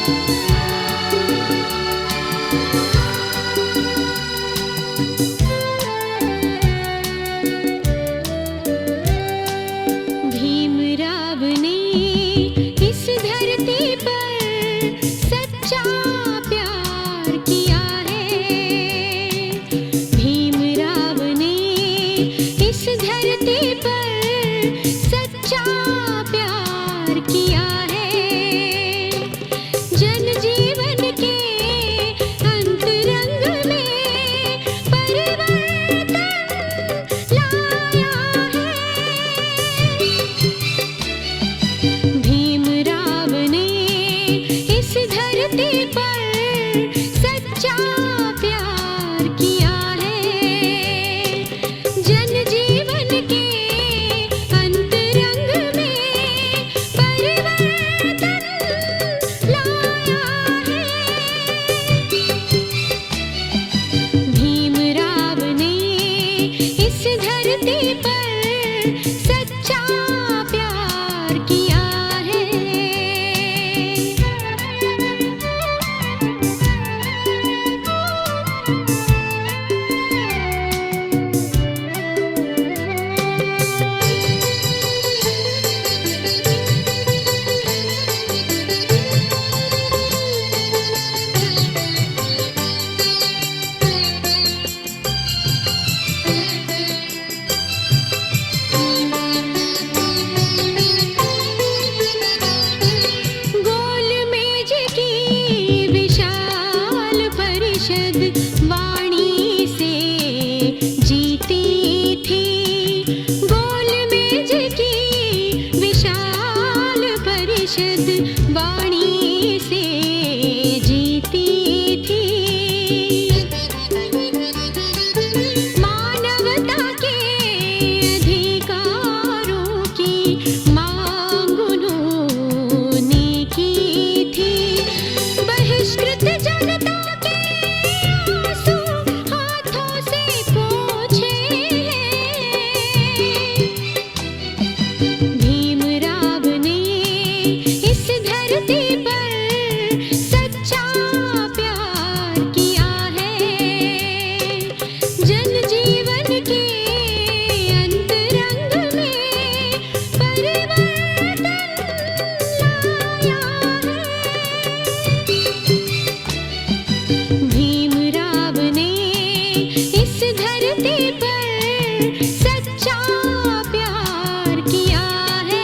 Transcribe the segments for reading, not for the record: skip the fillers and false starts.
भीमराव ने इस धरती पर सच्चा प्यार किया है। भीमराव ने इस धरती पर सच्चा प्यार किया है। जन जीवन के अंतरंग में परिवर्तन लाया है। भीमराव ने इस धरती पर सच्चा प्यार किया है। जन जीवन के अंतरंग में परिवर्तन लाया है। भीमराव ने इस धरती पर सच्चा प्यार किया है। गोल मेज की विशाल परिषद वाणी से जीती थी। गोल मेज की विशाल परिषद वाणी से जीती थी। मानवता के अधिकारों की मांग उन्होंने की थी। बहिष्कृत जनता के आंसू हाथों से पोंछे हैं। भीमराव ने इस धरती पर सच्चा प्यार किया है। जन जीवन के अंतरंग में परिवर्तन लाया है। भीमराव ने इस धरती पर सच्चा प्यार किया है।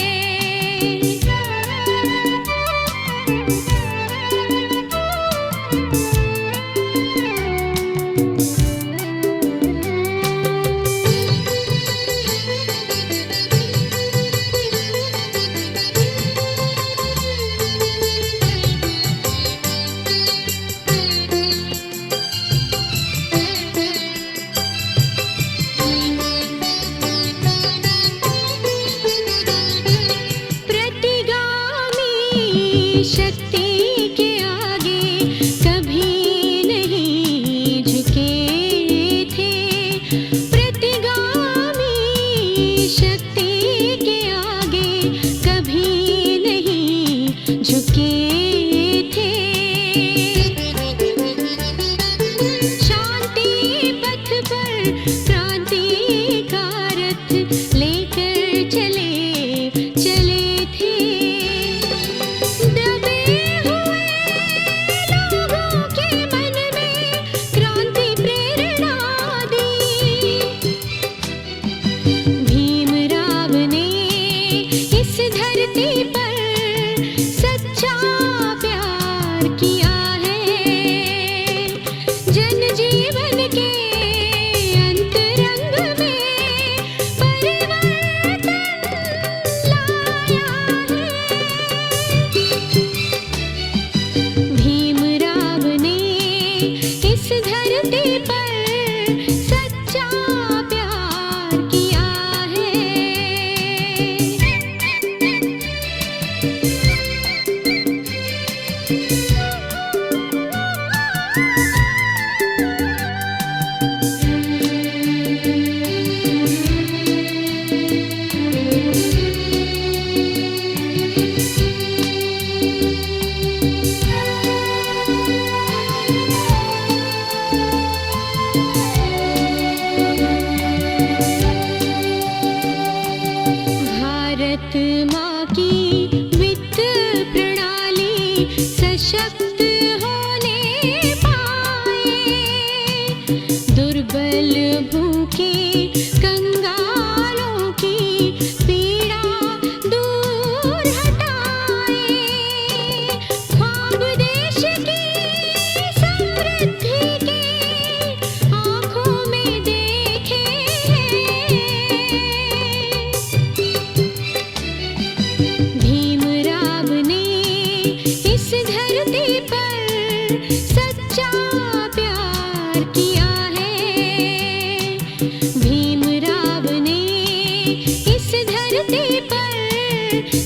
प्रतिगामी शक्ति के आगे कभी नहीं झुके थे। प्रतिगामी शक्ति के आगे कभी नहीं झुके थे। शांति पथ पर क्रांति का रथ लेकर चले थे। दबे हुए लोगों के मन में क्रांति प्रेरणा दी। भीमराव ने इस धरती पर सच्चा प्यार किया है। जन जीवन के अंतरंग में परिवर्तन लाया है। भीमराव ने इस धरती पर सच्चा प्यार किया है। सशक्त होने पाए। दुर्बल भूखे कंगालों की पीड़ा दूर हटाए। ख्वाब देश की समृद्धि के आँखों में देखे हैं। भीमराव ने इस धरती पर सच्चा प्यार किया है। भीमराव ने इस धरती पर